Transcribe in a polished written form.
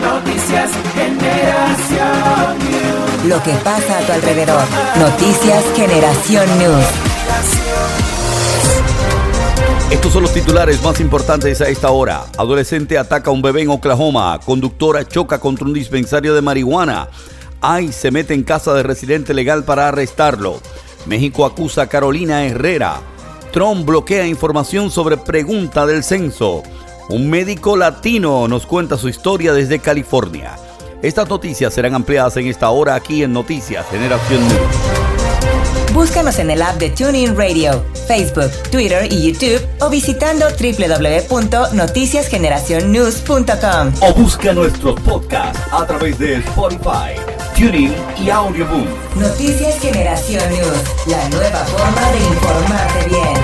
Noticias Generación News. Lo que pasa a tu alrededor. Noticias Generación News. Estos son los titulares más importantes a esta hora. Adolescente ataca a un bebé en Oklahoma. Conductora choca contra un dispensario de marihuana. ICE se mete en casa de residente legal para arrestarlo. México acusa a Carolina Herrera. Trump bloquea información sobre pregunta del censo. Un médico latino nos cuenta su historia desde California. Estas noticias serán ampliadas en esta hora aquí en Noticias Generación News. Búscanos en el app de TuneIn Radio, Facebook, Twitter y YouTube o visitando www.noticiasgeneracionnews.com. O busca nuestros podcasts a través de Spotify, TuneIn y Audioboom. Noticias Generación News, la nueva forma de informarte bien.